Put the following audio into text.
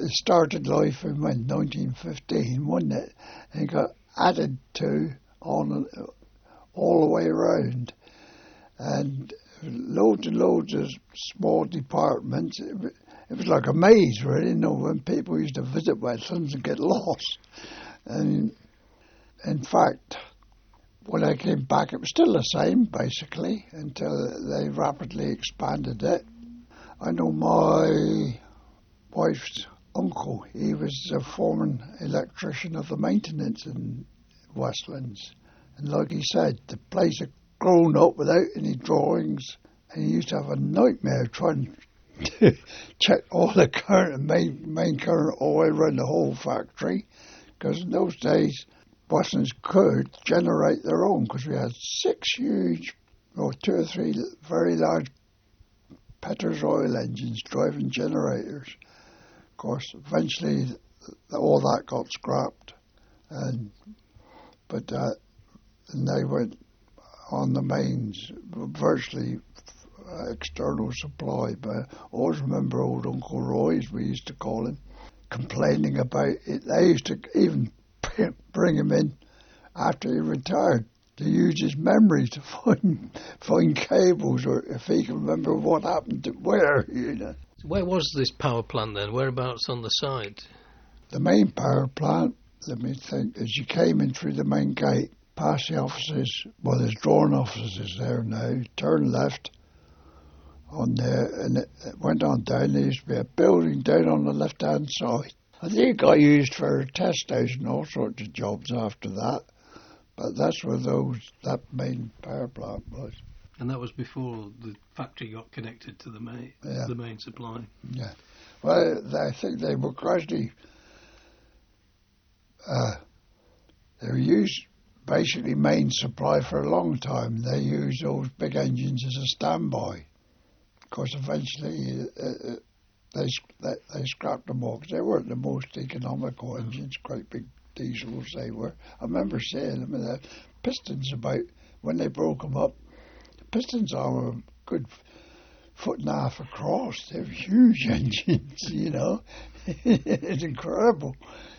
it started life in 1915, wasn't it? And it got added to on all the way around. And loads and loads of small departments. It was like a maze, really, when people used to visit Westlands and get lost. And in fact, when I came back, it was still the same, basically, until they rapidly expanded it. I know my wife's uncle, he was a former electrician of the maintenance in Westlands. And like he said, the place had grown up without any drawings, and he used to have a nightmare trying to check all the current, main current all around the whole factory, because in those days, Westlands could generate their own, because we had 6 huge, or 2 or 3 very large Petters oil engines driving generators. Of course, eventually all that got scrapped, but they went on the mains, virtually external supply. But I always remember old Uncle Roy's, we used to call him, complaining about it. They used to even bring him in after he retired to use his memory to find cables, or if he can remember what happened to where, So where was this power plant then? Whereabouts on the site? The main power plant, let me think, as you came in through the main gate, past the offices, well, there's drawing offices there now, turn left on there, and it went on down. There used to be a building down on the left-hand side. I think it got used for a test house and all sorts of jobs after that. But that's where that main power plant was. And that was before the factory got connected to the main supply. Yeah. Well, I think they were gradually they were used basically main supply for a long time. They used those big engines as a standby. Of course, eventually they scrapped them all because they weren't the most economical engines, quite big diesels they were. I remember seeing them, and the pistons about, when they broke them up, the pistons are a good 1.5 feet across. They're huge engines, It's incredible.